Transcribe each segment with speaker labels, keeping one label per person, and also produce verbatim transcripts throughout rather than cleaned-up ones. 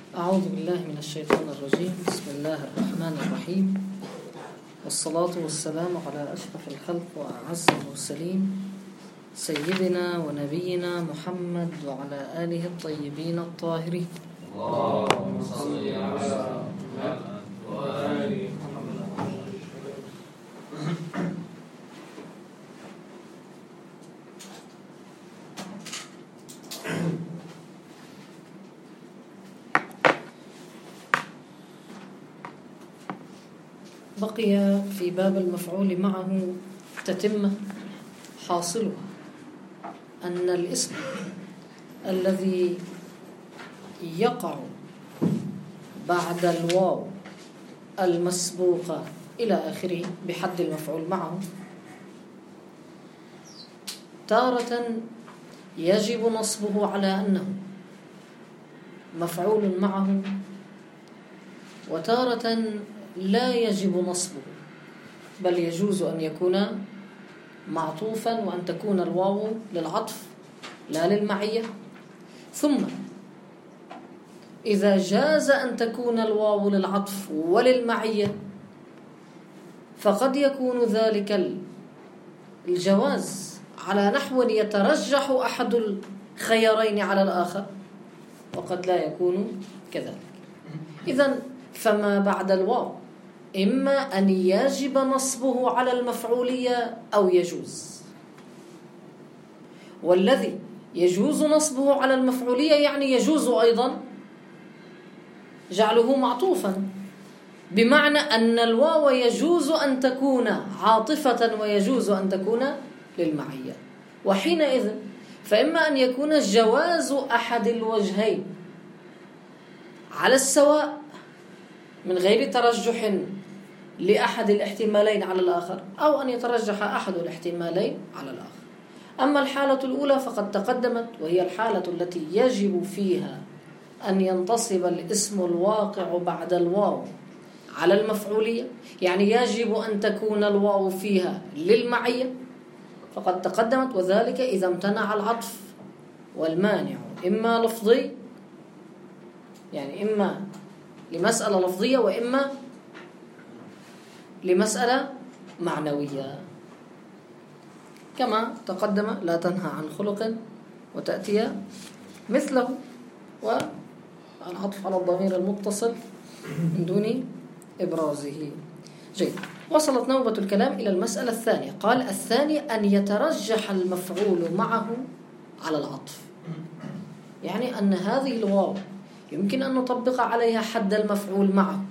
Speaker 1: أعوذ بالله من الشيطان الرجيم. بسم الله الرحمن الرحيم، والصلاة والسلام على أشرف الخلق وأعز المرسلين سيدنا ونبينا محمد وعلى آله الطيبين الطاهرين.
Speaker 2: اللهم صل على محمد وآل محمد.
Speaker 1: بقي في باب المفعول معه تتمة حاصلها أن الاسم الذي يقع بعد الواو المسبوقة إلى آخره بحد المفعول معه تارة يجب نصبه على أنه مفعول معه، وتارة لا يجب نصبه، بل يجوز أن يكون معطوفا وأن تكون الواو للعطف لا للمعية. ثم إذا جاز أن تكون الواو للعطف وللمعية فقد يكون ذلك الجواز على نحو يترجح أحد الخيارين على الآخر، وقد لا يكون كذلك. إذن فما بعد الواو إما أن يجب نصبه على المفعولية أو يجوز، والذي يجوز نصبه على المفعولية يعني يجوز أيضا جعله معطوفا، بمعنى أن الواو يجوز أن تكون عاطفة ويجوز أن تكون للمعية. وحينئذ فإما أن يكون جواز أحد الوجهين على السواء من غير ترجح لأحد الاحتمالين على الآخر، أو أن يترجح أحد الاحتمالين على الآخر. أما الحالة الأولى فقد تقدمت، وهي الحالة التي يجب فيها أن ينتصب الاسم الواقع بعد الواو على المفعولية، يعني يجب أن تكون الواو فيها للمعية، فقد تقدمت، وذلك إذا امتنع العطف. والمانع إما لفظي، يعني إما لمسألة لفظية وإما لمسألة معنوية، كما تقدم لا تنهى عن خلق وتأتي مثله، والعطف على الضمير المتصل من دون إبرازه. جيد. وصلت نوبة الكلام إلى المسألة الثانية. قال الثاني أن يترجح المفعول معه على العطف، يعني أن هذه الواو يمكن أن نطبق عليها حد المفعول معه،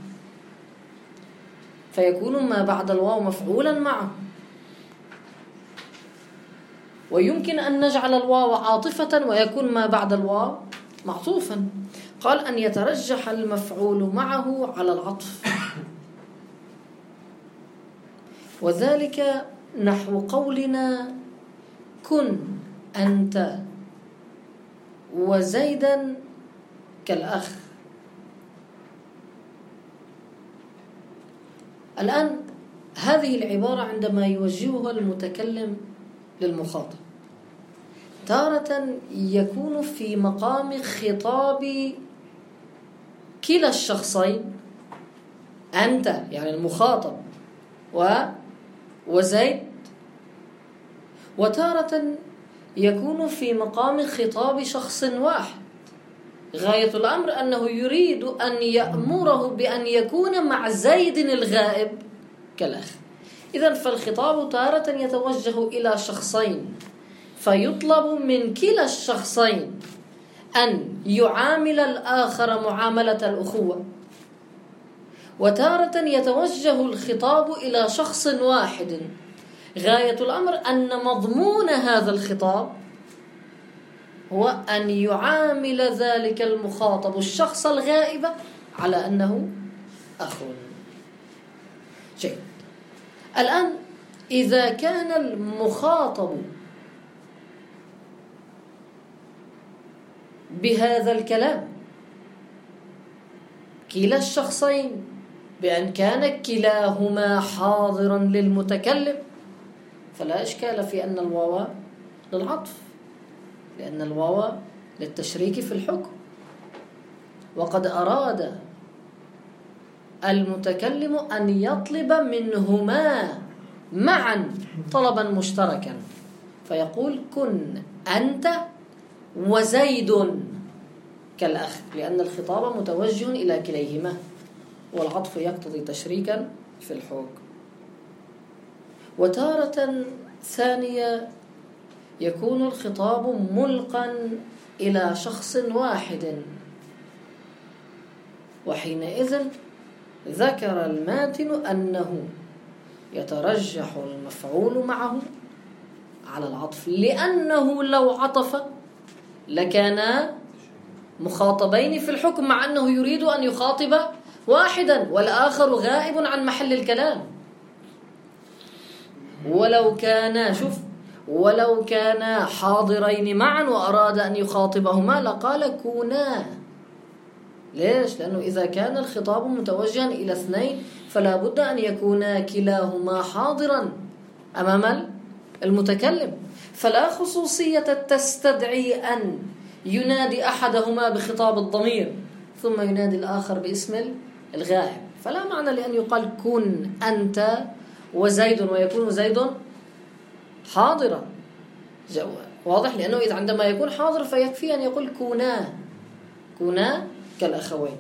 Speaker 1: فيكون ما بعد الواو مفعولا معه، ويمكن أن نجعل الواو عاطفة ويكون ما بعد الواو معطوفا. قال أن يترجح المفعول معه على العطف، وذلك نحو قولنا كن أنت وزيدا كالأخ. الآن هذه العبارة عندما يوجهها المتكلم للمخاطب تارة يكون في مقام خطاب كلا الشخصين، أنت يعني المخاطب و وزيد، وتارة يكون في مقام خطاب شخص واحد، غاية الأمر أنه يريد أن يأمره بأن يكون مع زيد الغائب كالأخ. إذن فالخطاب تارة يتوجه إلى شخصين، فيطلب من كلا الشخصين أن يعامل الآخر معاملة الأخوة، وتارة يتوجه الخطاب إلى شخص واحد، غاية الأمر أن مضمون هذا الخطاب هو أن يعامل ذلك المخاطب الشخص الغائب على أنه أخ. جيد. الآن إذا كان المخاطب بهذا الكلام كلا الشخصين بأن كان كلاهما حاضرا للمتكلم فلا إشكال في أن الواو للعطف، لأن الواو للتشريك في الحكم. وقد أراد المتكلم أن يطلب منهما معا طلبا مشتركا، فيقول كن أنت وزيد كالأخ، لأن الخطاب متوجه إلى كليهما، والعطف يقتضي تشريكا في الحكم. وتارة ثانية يكون الخطاب ملقا إلى شخص واحد، وحينئذ ذكر الماتن أنه يترجح المفعول معه على العطف، لأنه لو عطف لكان مخاطبين في الحكم، مع أنه يريد أن يخاطب واحدا والآخر غائب عن محل الكلام. ولو كان شوف ولو كان حاضرين معا وأراد أن يخاطبهما لقال كونا. ليش؟ لأنه إذا كان الخطاب متوجها إلى اثنين فلا بد أن يكون كلاهما حاضرا أمام المتكلم، فلا خصوصية تستدعي أن ينادي أحدهما بخطاب الضمير ثم ينادي الآخر باسم الغائب. فلا معنى لأن يقال كن أنت وزيد ويكون زيد حاضرا. واضح؟ لأنه إذا عندما يكون حاضر فيكفي أن يقول كونا كونا كالأخوين.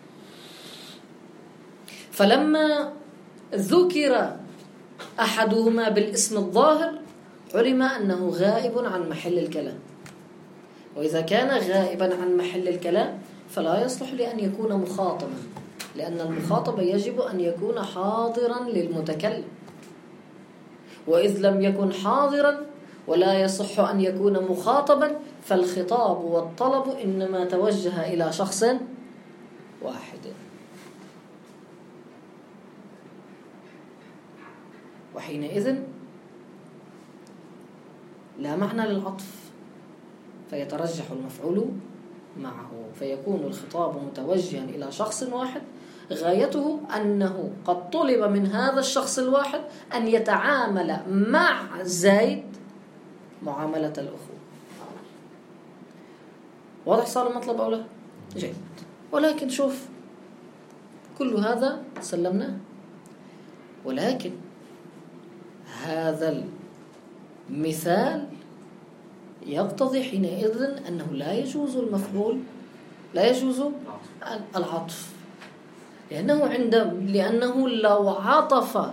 Speaker 1: فلما ذكر أحدهما بالاسم الظاهر علم أنه غائب عن محل الكلام، وإذا كان غائبا عن محل الكلام فلا يصلح لأن يكون مخاطبا، لأن المخاطب يجب أن يكون حاضرا للمتكلم، وإذ لم يكن حاضرا ولا يصح أن يكون مخاطبا فالخطاب والطلب إنما توجه إلى شخص واحد. وحينئذ لا معنى للعطف، فيترجح المفعول معه، فيكون الخطاب متوجها إلى شخص واحد غايته أنه قد طلب من هذا الشخص الواحد أن يتعامل مع زيد معاملة الأخوة. واضح صار المطلب أو لا؟ جيد. ولكن شوف كل هذا سلمناه، ولكن هذا المثال يقتضي حينئذ أنه لا يجوز المفعول، لا يجوز العطف، لأنه عند لأنه لو عطف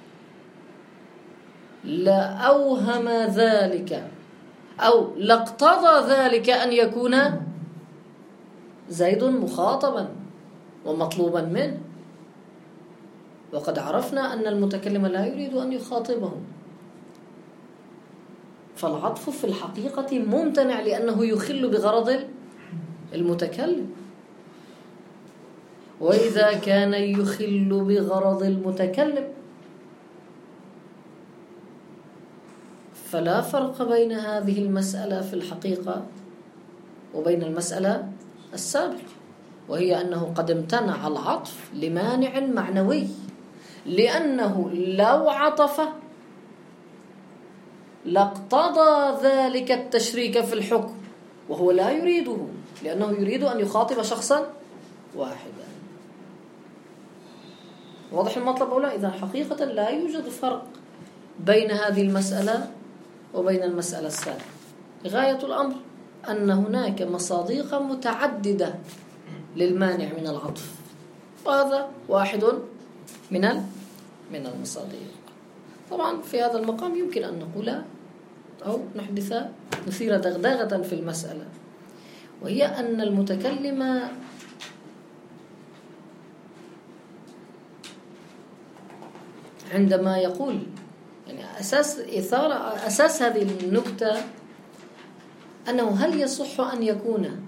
Speaker 1: لأوهم ذلك أو لاقتضى ذلك أن يكون زيد مخاطبا ومطلوبا منه، وقد عرفنا أن المتكلم لا يريد أن يخاطبه، فالعطف في الحقيقة ممتنع لأنه يخل بغرض المتكلم. وإذا كان يخل بغرض المتكلم فلا فرق بين هذه المسألة في الحقيقة وبين المسألة السابقة، وهي أنه قد امتنع العطف لمانع معنوي، لأنه لو عطف لاقتضى ذلك التشريك في الحكم، وهو لا يريده، لأنه يريد أن يخاطب شخصا واحدا. واضح المطلب أو لا؟ إذا حقيقة لا يوجد فرق بين هذه المسألة وبين المسألة السابقة. غاية الأمر أن هناك مصادق متعددة للمانع من العطف، وهذا واحد من من المصادق. طبعا في هذا المقام يمكن أن نقول أو نحدث نثير دغدغة في المسألة، وهي أن المتكلم عندما يقول، يعني أساس إثارة أساس هذه النكتة أنه هل يصح أن يكون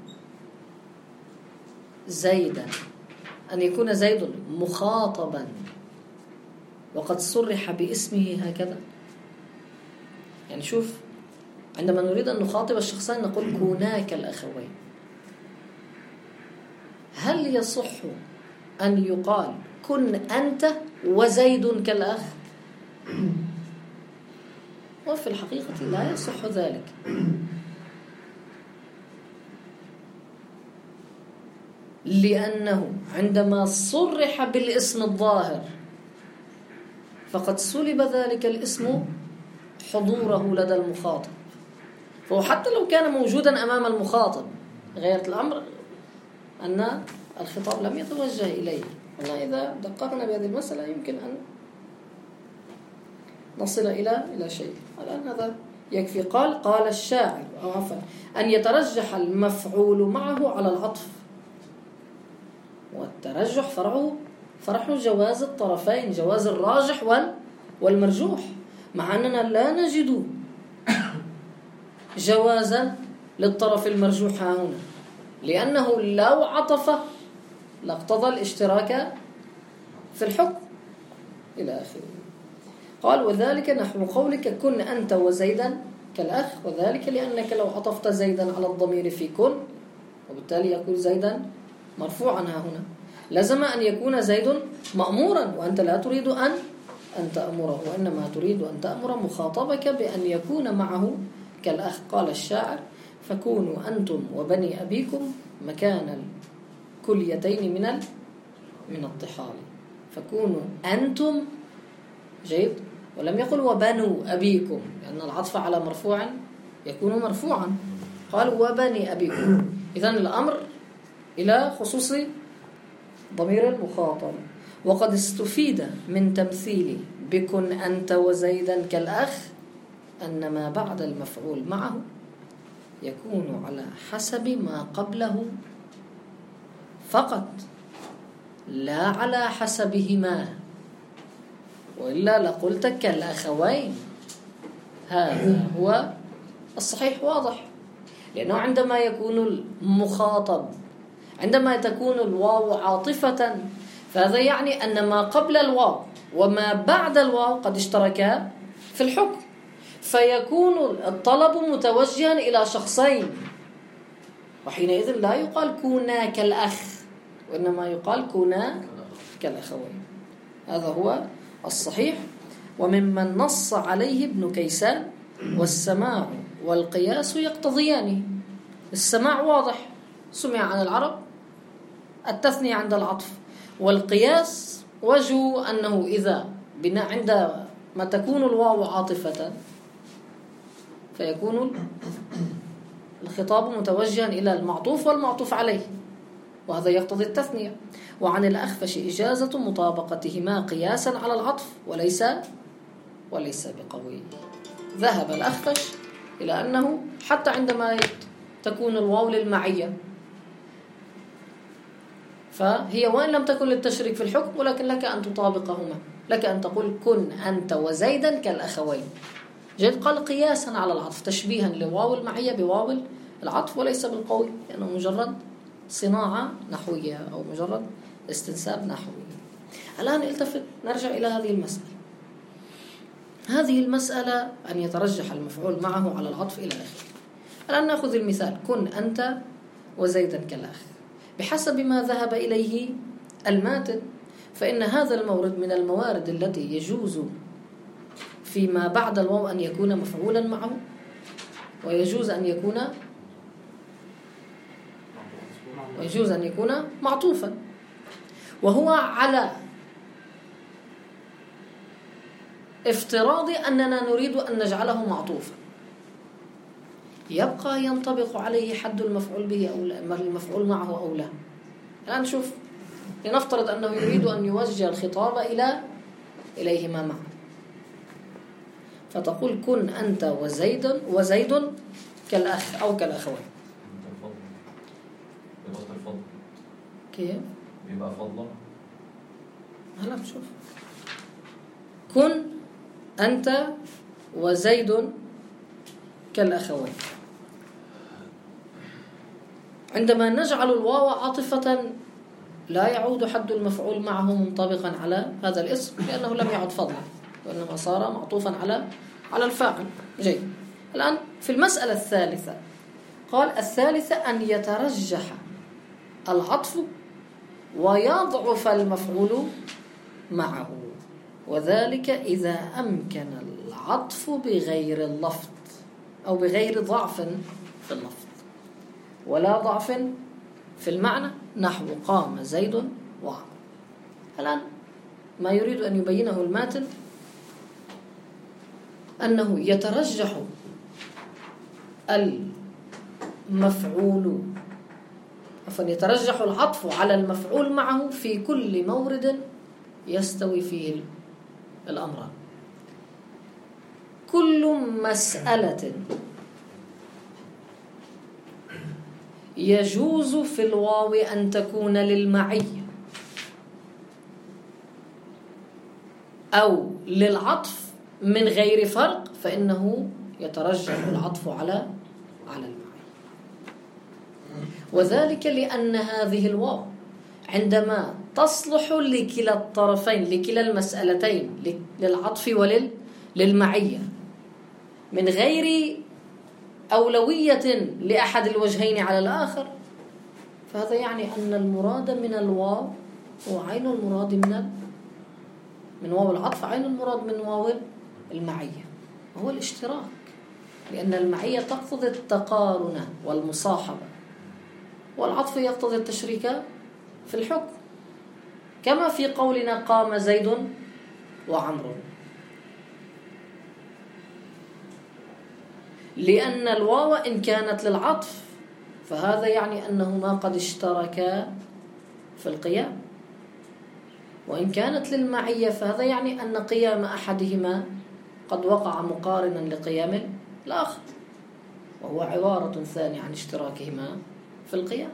Speaker 1: زيدا أن يكون زيد مخاطبا وقد صرح باسمه هكذا؟ يعني شوف، عندما نريد أن نخاطب الشخصين نقول كوناك الأخوين، هل يصح أن يقال كن أنت وزيد كالأخ؟ وفي الحقيقة لا يصح ذلك. لأنه عندما صرح بالاسم الظاهر فقد سلب ذلك الاسم حضوره لدى المخاطب، فهو حتى لو كان موجودا أمام المخاطب غيرت الأمر أن الخطاب لم يتوجه إليه. والله إذا دققنا بهذه المسألة يمكن أن نصل إلى إلى شيء. الآن هذا يكفي. قال قال الشاعر أو عفوا أن يترجح المفعول معه على العطف، والترجح فرعه فرح جواز الطرفين، جواز الراجح والمرجوح، مع أننا لا نجد جوازا للطرف المرجوح هنا، لأنه لو عطف لاقتضى الاشتراك في الحكم إلى آخره. قال وذلك نحو قولك كن أنت وزيدا كالأخ، وذلك لأنك لو عطفت زيدا على الضمير في كن وبالتالي يكون زيدا مرفوعا ها هنا، لازم أن يكون زيد مأمورا، وأنت لا تريد أن أن تأمره، وإنما تريد أن تأمر مخاطبك بأن يكون معه كالأخ. قال الشاعر فكونوا أنتم وبني أبيكم مكان الكليتين من من الطحال. فكونوا أنتم جيد، ولم يقل وبنوا أبيكم، لأن العطف على مرفوع يكون مرفوعا. قال وبني أبيكم، إذن الأمر إلى خصوص ضمير المخاطب. وقد استفيد من تمثيل بكن أنت وزيدا كالأخ أن ما بعد المفعول معه يكون على حسب ما قبله فقط، لا على حسبهما، وإلا لقلت كالأخوين. هذا هو الصحيح واضح، لأنه عندما يكون المخاطب عندما تكون الواو عاطفة فهذا يعني أن ما قبل الواو وما بعد الواو قد اشتركا في الحكم، فيكون الطلب متوجها إلى شخصين، وحينئذ لا يقال كونا كالأخ، وإنما يقال كونا كالأخوين. هذا هو الصحيح. وممن نص عليه ابن كيسان والسماع والقياس يقتضيان. السماع واضح، سمع عن العرب، التثنية عند العطف، والقياس وجه أنه إذا بناء عندما تكون الواو عاطفة فيكون الخطاب متوجها إلى المعطوف والمعطوف عليه، وهذا يقتضي التثنية. وعن الأخفش إجازة مطابقتهما قياسا على العطف وليس وليس بقوي. ذهب الأخفش إلى أنه حتى عندما تكون الواو للمعية فهي وإن لم تكن للتشريك في الحكم، ولكن لك أن تطابقهما، لك أن تقول كن أنت وزيدا كالأخوين. جيد. قال قياسا على العطف، تشبيها لواو المعية بواو العطف وليس بالقوي، لأنه يعني مجرد صناعة نحوية أو مجرد استنساب نحوي. الآن التفت، نرجع إلى هذه المسألة. هذه المسألة أن يترجح المفعول معه على العطف إلى آخره. الآن نأخذ المثال كن أنت وزيدا كالأخ، بحسب ما ذهب إليه الماتن، فإن هذا المورد من الموارد التي يجوز فيما بعد الواو أن يكون مفعولا معه، ويجوز أن يكون ويجوز أن يكون معطوفا، وهو على افتراض أننا نريد أن نجعله معطوفا. يبقى ينطبق عليه حد المفعول به أو لا، المفعول معه أو لا. الآن شوف، لنفترض أنه يريد أن يوجه الخطاب إلى إليهما معا، فتقول كن أنت وزيد وزيد كالأخ أو كالأخوين. كيف؟
Speaker 2: بيبقى فضلا.
Speaker 1: هلا نشوف. كن أنت وزيد كالأخوين. عندما نجعل الواو عاطفة لا يعود حد المفعول معه منطبقا على هذا الاسم، لأنه لم يعد فضلا، وإنما صار معطوفا على على الفاعل. جيد. الآن في المسألة الثالثة قال الثالثة أن يترجح العطف ويضعف المفعول معه، وذلك إذا أمكن العطف بغير اللفظ أو بغير ضعف في اللفظ ولا ضعف في المعنى نحو قام زيد وعمر. الآن ما يريد أن يبينه الماتن أنه يترجح المفعول عفوا يترجح العطف على المفعول معه في كل مورد يستوي فيه الأمران. كل مسألة يجوز في الواو أن تكون للمعية أو للعطف من غير فرق فإنه يترجح العطف على على المعية. وذلك لأن هذه الواو عندما تصلح لكلا الطرفين لكلا المسألتين للعطف وللمعية من غير أولوية لأحد الوجهين على الآخر، فهذا يعني أن المراد من الواو هو عين المراد من من واو العطف، عين المراد من واو المعية وهو الاشتراك، لأن المعية تقتضي التقارن والمصاحبة، والعطف يقتضي التشريك في الحكم، كما في قولنا قام زيد وعمر. لأن الواو إن كانت للعطف فهذا يعني أنهما قد اشتركا في القيام، وإن كانت للمعية فهذا يعني أن قيام أحدهما قد وقع مقارنا لقيام الآخر، وهو عبارة ثانية عن اشتراكهما في القيام.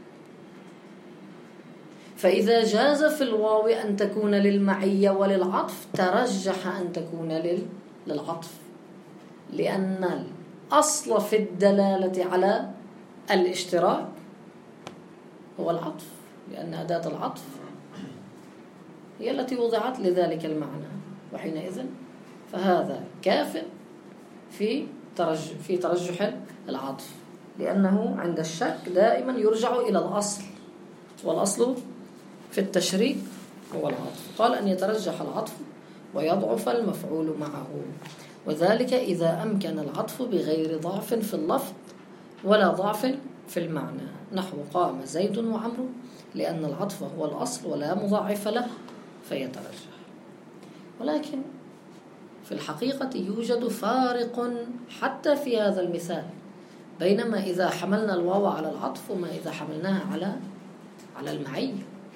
Speaker 1: فإذا جاز في الواو أن تكون للمعية وللعطف ترجح أن تكون للعطف، لأن الأصل في الدلالة على الاشتراك هو العطف، لأن أداة العطف هي التي وضعت لذلك المعنى، وحينئذ فهذا كاف في ترجح في ترجح العطف، لأنه عند الشك دائما يرجع إلى الأصل، والأصل في التشريك هو العطف. قال أن يترجح العطف ويضعف المفعول معه، وذلك إذا أمكن العطف بغير ضعف في اللفظ ولا ضعف في المعنى، نحو قام زيد وعمر، لأن العطف هو الأصل ولا مضاعف له فيترجح. ولكن في الحقيقة يوجد فارق حتى في هذا المثال بينما إذا حملنا الواو على العطف وما إذا حملناها على على المعية،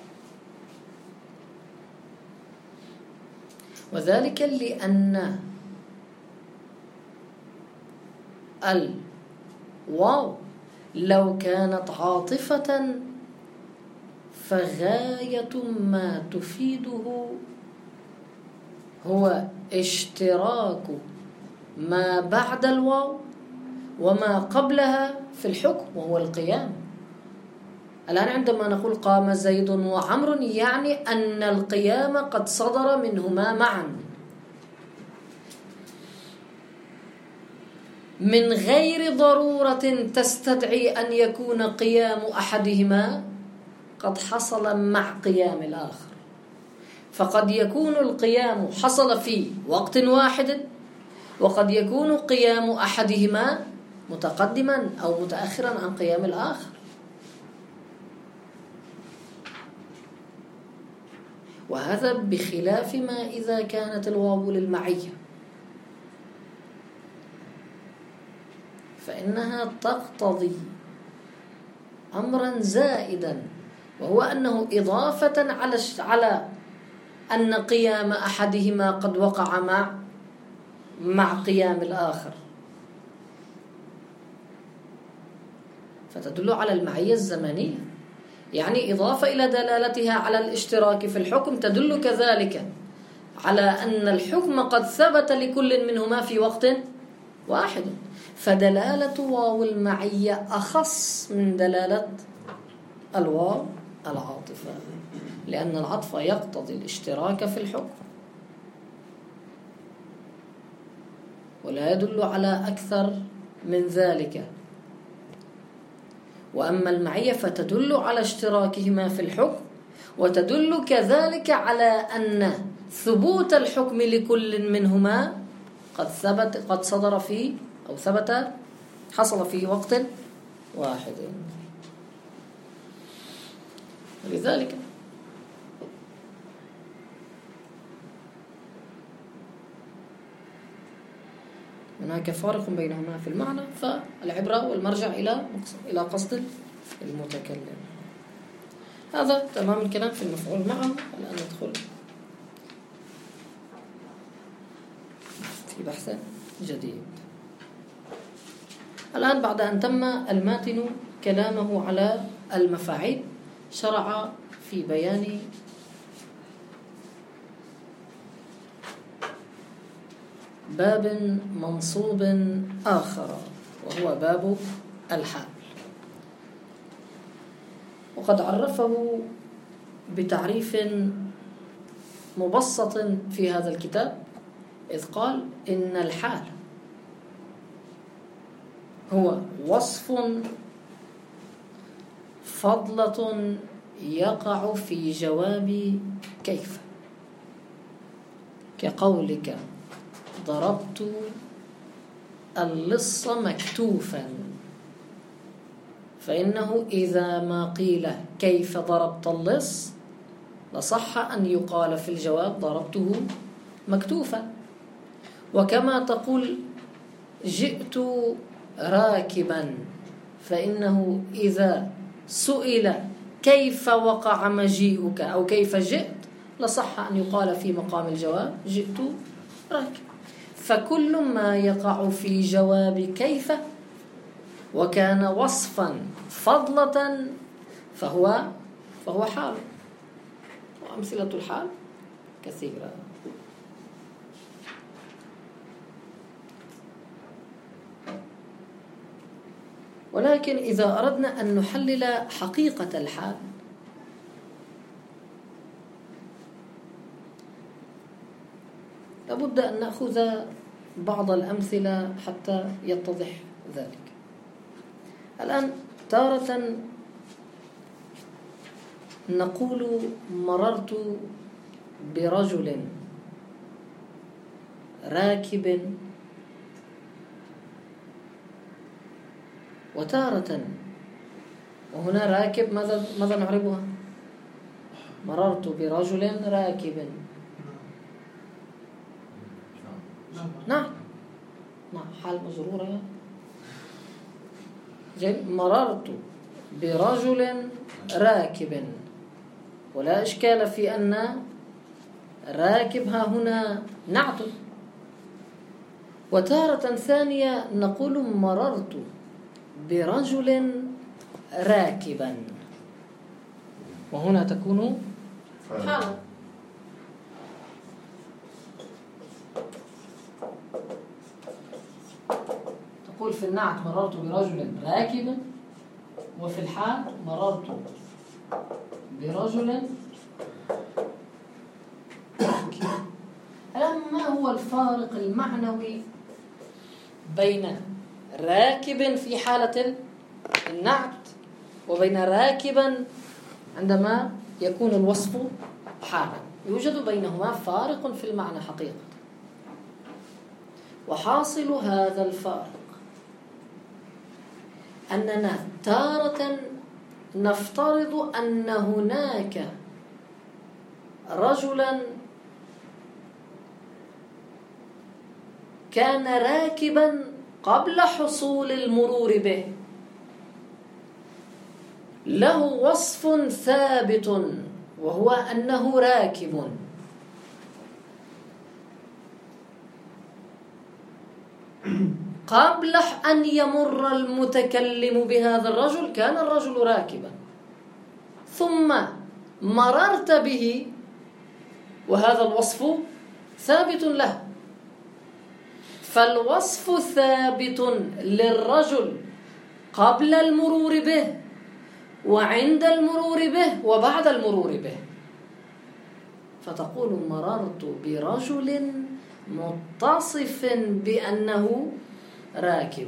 Speaker 1: وذلك لأن الواو لو كانت عاطفة فغاية ما تفيده هو اشتراك ما بعد الواو وما قبلها في الحكم وهو القيام. الآن عندما نقول قام زيد وعمر يعني أن القيام قد صدر منهما معا من غير ضرورة تستدعي أن يكون قيام أحدهما قد حصل مع قيام الآخر، فقد يكون القيام حصل في وقت واحد، وقد يكون قيام أحدهما متقدما أو متأخرا عن قيام الآخر. وهذا بخلاف ما إذا كانت الواو للمعية، فإنها تقتضي أمرا زائدا، وهو أنه إضافة على على أن قيام أحدهما قد وقع مع مع قيام الآخر، فتدل على المعية الزمنية، يعني إضافة إلى دلالتها على الاشتراك في الحكم تدل كذلك على أن الحكم قد ثبت لكل منهما في وقت واحد، فدلالة واو المعية أخص من دلالة الواو العاطفة، لأن العطف يقتضي الاشتراك في الحكم ولا يدل على أكثر من ذلك. وأما المعية فتدل على اشتراكهما في الحكم، وتدل كذلك على أن ثبوت الحكم لكل منهما قد ثبت قد صدر فيه أو ثبت حصل في وقت واحد. لذلك هناك فارق بينهما في المعنى، فالعبرة والمرجع إلى إلى قصد المتكلم. هذا تمام الكلام في المفعول معه. الآن ندخل في بحث جديد. الآن بعد أن تم الماتن كلامه على المفاعيل، شرع في بيان باب منصوب آخر، وهو باب الحال. وقد عرفه بتعريف مبسط في هذا الكتاب، إذ قال إن الحال هو وصف فضلة يقع في جواب كيف، كقولك ضربت اللص مكتوفا، فإنه إذا ما قيل كيف ضربت اللص لصح أن يقال في الجواب ضربته مكتوفا. وكما تقول جئت راكبا، فإنه إذا سئل كيف وقع مجيئك أو كيف جئت لصح أن يقال في مقام الجواب جئت راكبا. فكل ما يقع في جواب كيف وكان وصفا فضلة فهو فهو حال. وأمثلة الحال كثيرة. ولكن إذا أردنا أن نحلل حقيقة الحال لابد أن نأخذ بعض الأمثلة حتى يتضح ذلك. الآن تارة نقول مررت برجل راكب، وتارة وهنا راكب ماذا ماذا نعربها؟ مررت برجل راكب. نعم نعم حال مجرورة. مررت برجل راكب، ولا إشكال في أن راكب ها هنا نعت. وتارة ثانية نقول مررت برجل راكبا، وهنا تكون حالا. تقول في النعت مررت برجل راكبا، وفي الحال مررت برجل راكبا. الآن ما هو الفارق المعنوي بين راكب في حالة النعت وبين راكبا عندما يكون الوصف حالا؟ يوجد بينهما فارق في المعنى حقيقة. وحاصل هذا الفارق أننا تارة نفترض أن هناك رجلا كان راكبا قبل حصول المرور به، له وصف ثابت وهو أنه راكب، قبل أن يمر المتكلم بهذا الرجل كان الرجل راكبا، ثم مررت به وهذا الوصف ثابت له. فالوصف ثابت للرجل قبل المرور به وعند المرور به وبعد المرور به. فتقول مررت برجل متصف بأنه راكب،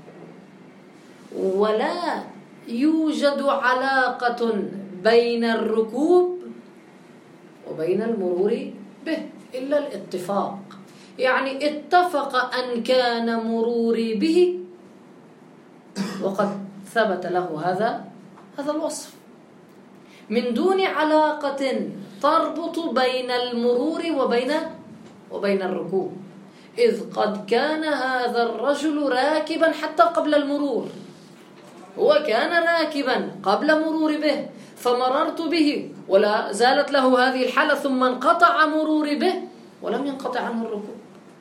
Speaker 1: ولا يوجد علاقة بين الركوب وبين المرور به إلا الاتفاق. يعني اتفق أن كان مروري به وقد ثبت له هذا هذا الوصف. من دون علاقة تربط بين المرور وبين وبين الركوب، إذ قد كان هذا الرجل راكبا حتى قبل المرور، هو كان راكبا قبل مرور به فمررت به ولا زالت له هذه الحالة، ثم انقطع مروري به ولم ينقطع عنه الركوب.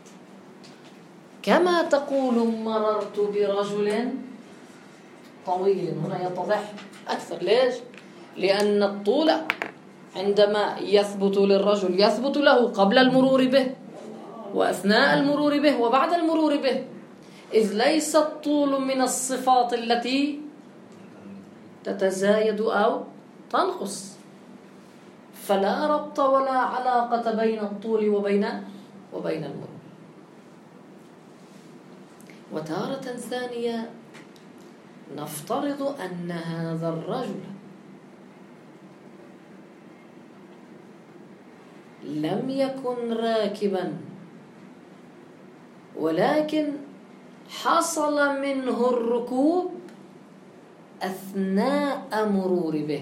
Speaker 1: كما تقول مررت برجل طويل، هنا يتضح أكثر. ليش؟ لأن الطول عندما يثبت للرجل يثبت له قبل المرور به وأثناء المرور به وبعد المرور به، إذ ليس الطول من الصفات التي تتزايد أو تنقص، فلا ربط ولا علاقة بين الطول وبين وبين المرور. وتارة ثانية نفترض أن هذا الرجل لم يكن راكبا، ولكن حصل منه الركوب أثناء مرور به،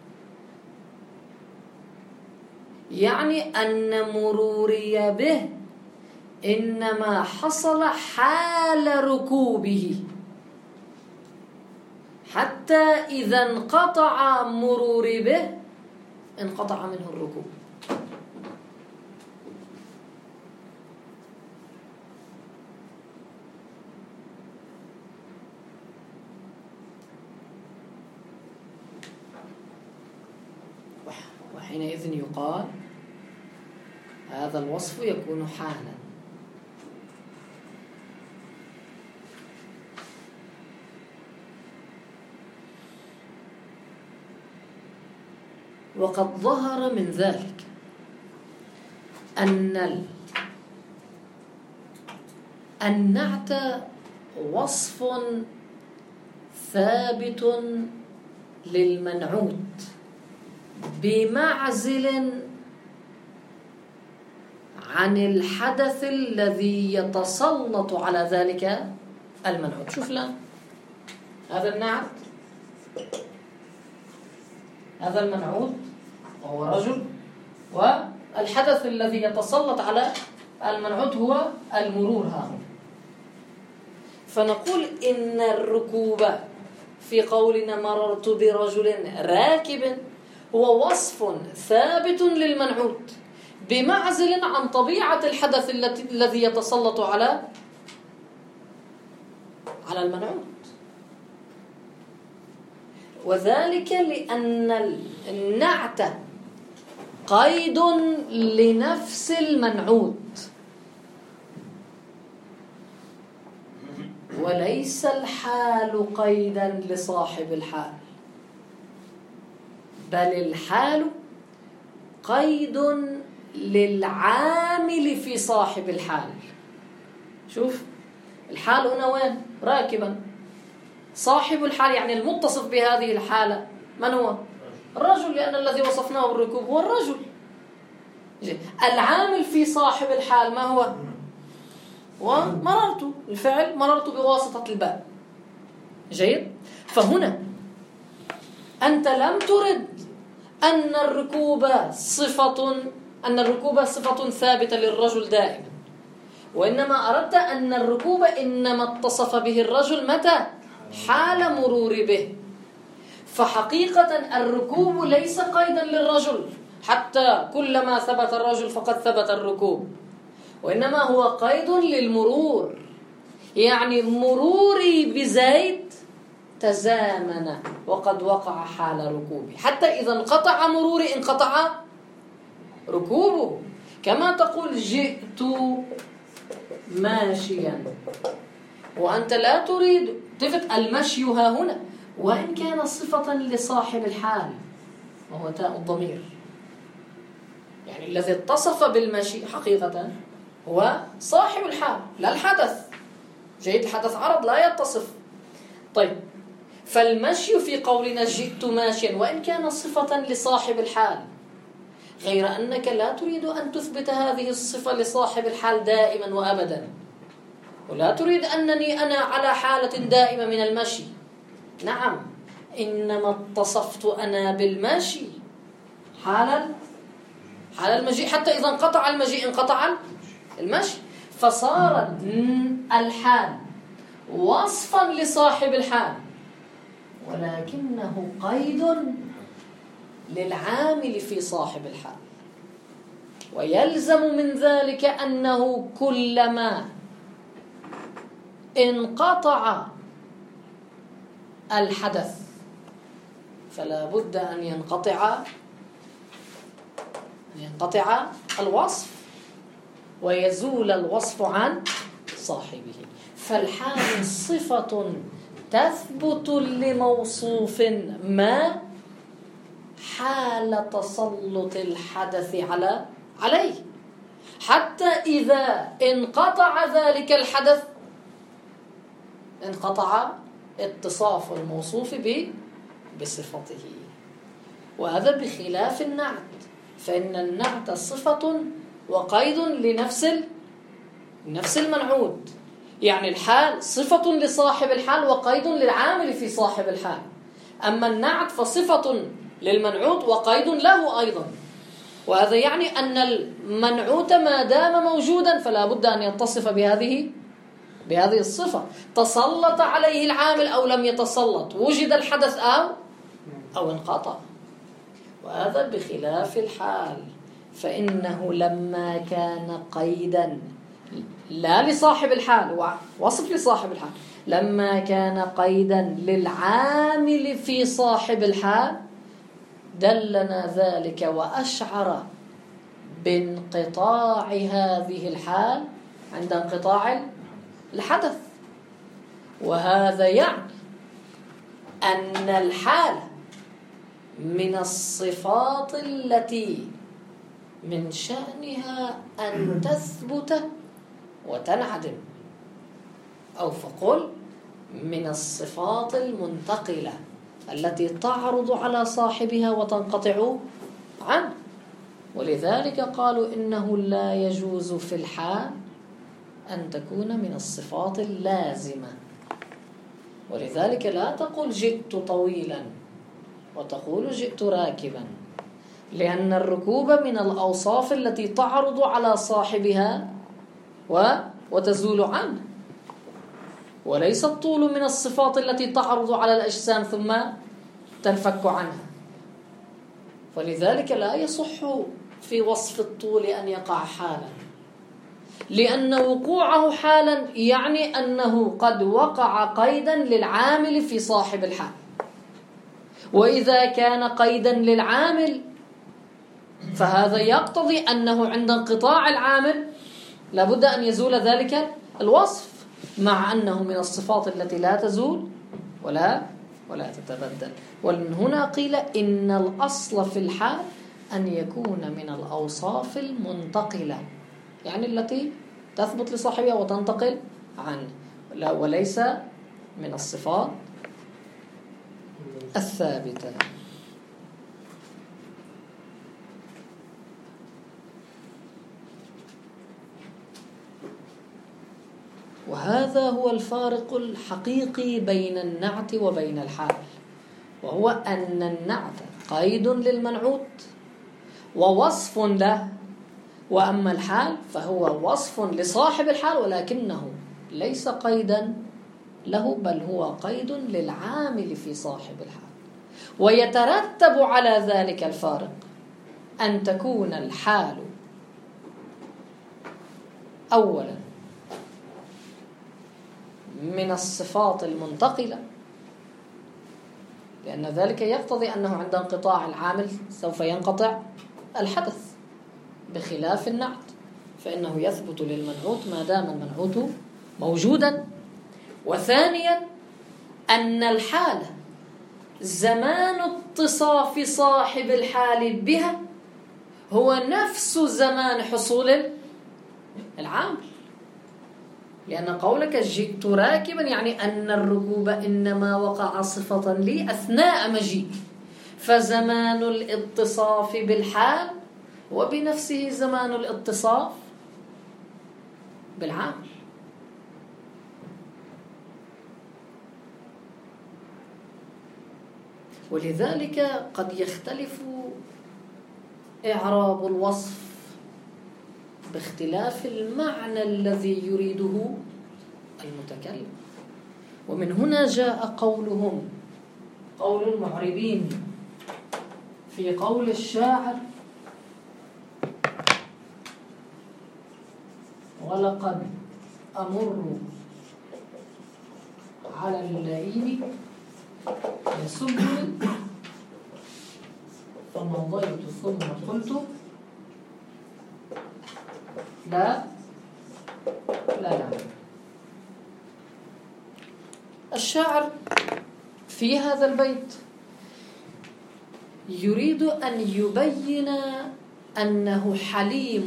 Speaker 1: يعني أن مروري به إنما حصل حال ركوبه، حتى إذا انقطع مروري به انقطع منه الركوب. وحينئذ يقال هذا الوصف يكون حالا. وقد ظهر من ذلك أن النعت وصف ثابت للمنعوت بمعزل عن الحدث الذي يتسلط على ذلك المنعوت. شوف الآن هذا النعت، هذا المنعوت وهو رجل، والحدث الذي يتسلط على المنعوت هو المرور. ها فنقول إن الركوب في قولنا مررت برجل راكب هو وصف ثابت للمنعوت بمعزل عن طبيعة الحدث الذي يتسلط على على المنعوت، وذلك لأن النعت قيد لنفس المنعوت وليس الحال قيدا لصاحب الحال، بل الحال قيد للعامل في صاحب الحال. شوف الحال هنا وين؟ راكبا. صاحب الحال يعني المتصف بهذه الحالة من هو؟ الرجل، لأن الذي وصفناه بالركوب هو الرجل. العامل في صاحب الحال ما هو؟ ومررت، الفعل مررت بواسطة الباء. جيد. فهنا أنت لم ترد أن الركوب صفة أن الركوب صفة ثابتة للرجل دائما، وإنما أردت أن الركوب إنما اتصف به الرجل متى؟ حال مرور به. فحقيقة الركوب ليس قيدا للرجل حتى كلما ثبت الرجل فقد ثبت الركوب، وإنما هو قيد للمرور، يعني مروري بزيد تزامن وقد وقع حال ركوبي، حتى إذا انقطع مروري انقطع ركوبه. كما تقول جئت ماشيا، وأنت لا تريد تفت المشي ها هنا، وإن كان صفة لصاحب الحال وهو تاء الضمير، يعني الذي اتصف بالمشي حقيقة هو صاحب الحال لا الحدث. جيد. الحدث عرض لا يتصف. طيب، فالمشي في قولنا جئت ماشيا وإن كان صفة لصاحب الحال، غير أنك لا تريد أن تثبت هذه الصفة لصاحب الحال دائما وأبدا، ولا تريد أنني أنا على حالة دائمة من المشي. نعم، إنما اتصفت أنا بالماشي حال حال المجيء، حتى إذا انقطع المجيء انقطع المشي، فصار الحال وصفا لصاحب الحال ولكنه قيد للعامل في صاحب الحال. ويلزم من ذلك أنه كلما انقطع الحدث فلا بد أن ينقطع أن ينقطع الوصف ويزول الوصف عن صاحبه. فالحال صفة تثبت لموصوف ما حال تسلط الحدث على عليه، حتى إذا انقطع ذلك الحدث انقطع اتصاف الموصوف بصفته. وهذا بخلاف النعت، فإن النعت صفة وقيد لنفس نفس المنعوت، يعني الحال صفة لصاحب الحال وقيد للعامل في صاحب الحال. أما النعت فصفة للمنعوت وقيد له أيضا، وهذا يعني أن المنعوت ما دام موجودا فلا بد أن يتصف بهذه بهذه الصفة، تسلط عليه العامل أو لم يتسلط، وجد الحدث أو أو انقطع. وهذا بخلاف الحال، فإنه لما كان قيدا لا لصاحب الحال، وصف لصاحب الحال، لما كان قيدا للعامل في صاحب الحال دلنا ذلك وأشعر بانقطاع هذه الحال عند انقطاع الحدث. وهذا يعني أن الحال من الصفات التي من شأنها أن تثبت وتنعدم، أو فقل من الصفات المنتقلة التي تعرض على صاحبها وتنقطع عنه. ولذلك قالوا إنه لا يجوز في الحال أن تكون من الصفات اللازمة. ولذلك لا تقول جئت طويلا وتقول جئت راكبا، لأن الركوب من الأوصاف التي تعرض على صاحبها وتزول عنه، وليس الطول من الصفات التي تعرض على الأجسام ثم تنفك عنها. فلذلك لا يصح في وصف الطول أن يقع حالا، لأن وقوعه حالا يعني أنه قد وقع قيدا للعامل في صاحب الحال. وإذا كان قيدا للعامل فهذا يقتضي أنه عند انقطاع العامل لابد أن يزول ذلك الوصف، مع أنه من الصفات التي لا تزول ولا ولا تتبدل. ومن هنا قيل إن الأصل في الحال أن يكون من الأوصاف المنتقلة، يعني التي تثبت لصاحبها وتنتقل عنه، وليس من الصفات الثابتة. وهذا هو الفارق الحقيقي بين النعت وبين الحال، وهو أن النعت قيد للمنعوت ووصف له، وأما الحال فهو وصف لصاحب الحال ولكنه ليس قيدا له، بل هو قيد للعامل في صاحب الحال. ويترتب على ذلك الفارق أن تكون الحال أولا من الصفات المنتقلة، لأن ذلك يقتضي أنه عند انقطاع العامل سوف ينقطع الحدث، بخلاف النعت فإنه يثبت للمنعوت ما دام المنعوت موجودا. وثانيا أن الحالة زمان اتصاف صاحب الحال بها هو نفس زمان حصول العامل، لأن قولك جئت راكبا يعني أن الركوب إنما وقع صفة لي أثناء مجيئي، فزمان الاتصاف بالحال وبنفسه زمان الاتصاف بالعامل. ولذلك قد يختلف إعراب الوصف باختلاف المعنى الذي يريده المتكلم. ومن هنا جاء قولهم، قول المعربين في قول الشاعر: ولقد أمر على اللئيم يسبني فمضيت ثم قلت لا لا لا. الشاعر في هذا البيت يريد أن يبين أنه حليم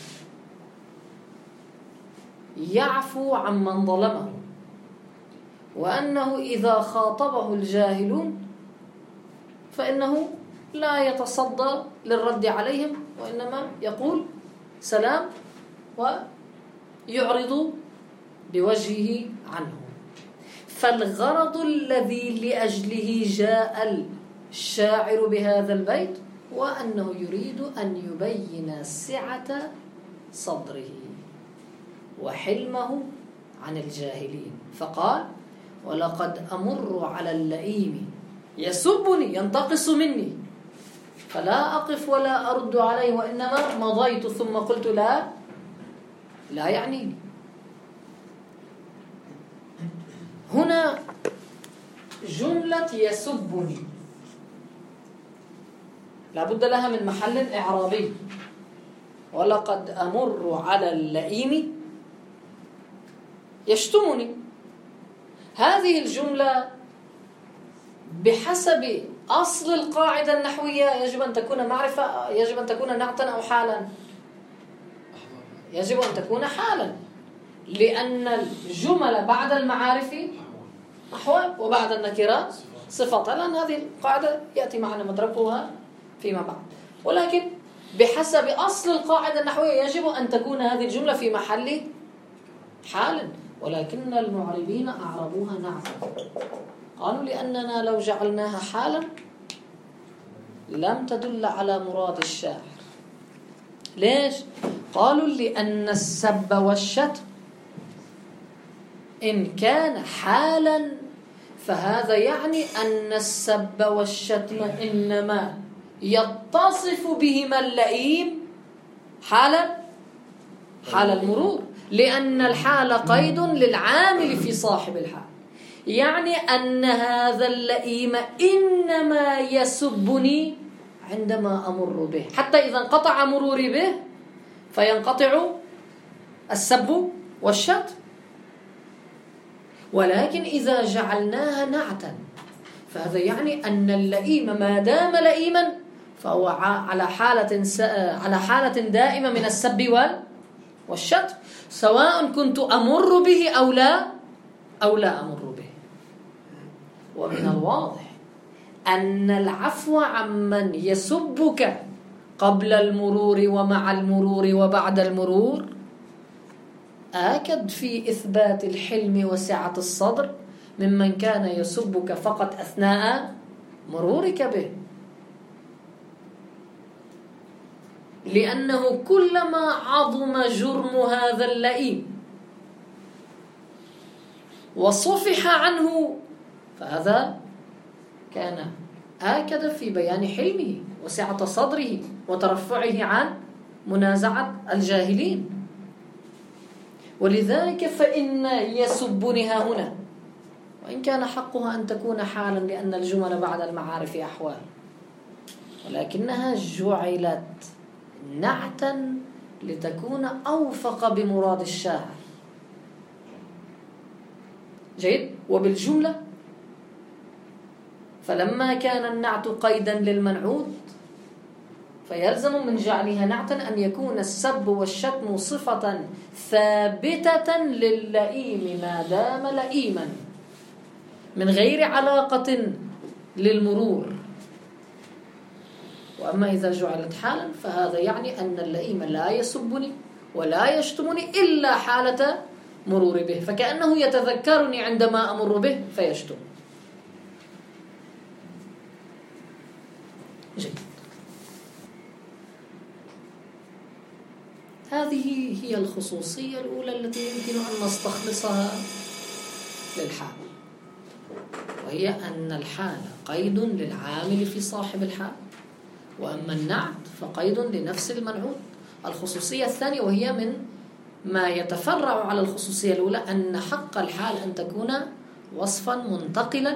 Speaker 1: يعفو عمن ظلمه، وأنه إذا خاطبه الجاهلون فإنه لا يتصدى للرد عليهم، وإنما يقول سلام ويعرض بوجهه عنه. فالغرض الذي لأجله جاء الشاعر بهذا البيت هو أنه يريد أن يبين سعة صدره وحلمه عن الجاهلين، فقال: ولقد أمر على اللئيم يسبني ينتقص مني فلا أقف ولا أرد عليه، وإنما مضيت ثم قلت لا لا يعنيني. هنا جملة يسبني لابد لها من محل إعرابي. ولقد أمر على اللئيم يشتمني، هذه الجملة بحسب أصل القاعدة النحوية يجب أن تكون معرفة، يجب أن تكون نعتا أو حالا، يجب أن تكون حالا، لأن الجمل بعد المعارف أحوال وبعد النكرات صفات، لأن هذه القاعدة يأتي معنا مدركها فيما بعد. ولكن بحسب أصل القاعدة النحوية يجب أن تكون هذه الجملة في محل حال، ولكن المعربين أعربوها نعتا. قالوا لأننا لو جعلناها حالا لم تدل على مراد الشاعر. ليش؟ قالوا لأن السب والشتم إن كان حالا فهذا يعني أن السب والشتم إنما يتصف بهما اللئيم حالا حال المرور، لأن الحال قيد للعامل في صاحب الحال، يعني أن هذا اللئيم إنما يسبني عندما أمر به، حتى إذا انقطع مروري به فينقطع السب والشتم. ولكن إذا جعلناها نعتا فهذا يعني أن اللئيم ما دام لئيما فهو على حالة على حالة دائمة من السب والشتم، سواء كنت أمر به أو لا أو لا أمر به. ومن الواضح أن العفو عمن يسبك قبل المرور ومع المرور وبعد المرور آكد في إثبات الحلم وسعة الصدر ممن كان يسبك فقط أثناء مرورك به، لأنه كلما عظم جرم هذا اللئيم وصفح عنه فهذا كان آكد في بيان حلمه وسعة صدره وترفعه عن منازعة الجاهلين. ولذلك فإن يسبنها هنا وإن كان حقها أن تكون حالا لأن الجمل بعد المعارف أحوال، ولكنها جعلت نعتا لتكون أوفق بمراد الشاعر. جيد. وبالجملة فلما كان النعت قيدا للمنعوت فيلزم من جعلها نعتا أن يكون السب والشتم صفة ثابتة للئيم ما دام لئيما من غير علاقة للمرور. وأما إذا جعلت حالا فهذا يعني أن اللئيم لا يسبني ولا يشتمني إلا حالة مرور به، فكأنه يتذكرني عندما أمر به فيشتم. هذه هي الخصوصية الأولى التي يمكن أن نستخلصها للحال، وهي أن الحال قيد للعامل في صاحب الحال، وأما النعت فقيد لنفس المنعوت. الخصوصية الثانية وهي من ما يتفرع على الخصوصية الأولى أن حق الحال أن تكون وصفا منتقلا.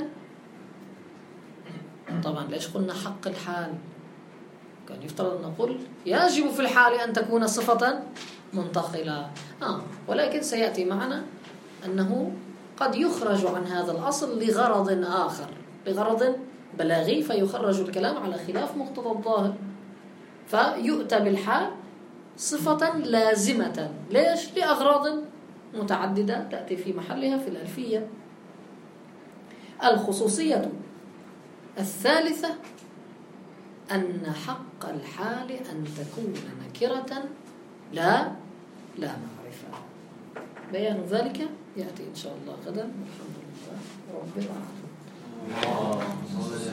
Speaker 1: طبعا ليش قلنا حق الحال؟ كان يفترض أن نقول يجب في الحال أن تكون صفة منتقلة، آه ولكن سيأتي معنا أنه قد يخرج عن هذا الأصل لغرض آخر، لغرض بلاغي، فيخرج الكلام على خلاف مقتضى الظاهر، فيؤتى بالحال صفة لازمة. ليش؟ لأغراض متعددة تأتي في محلها في الألفية. الخصوصية الثالثة أن حق الحال أن تكون نكرة لا لا معرفة. بيان ذلك يأتي إن شاء الله غدا. الحمد لله رب العالمين.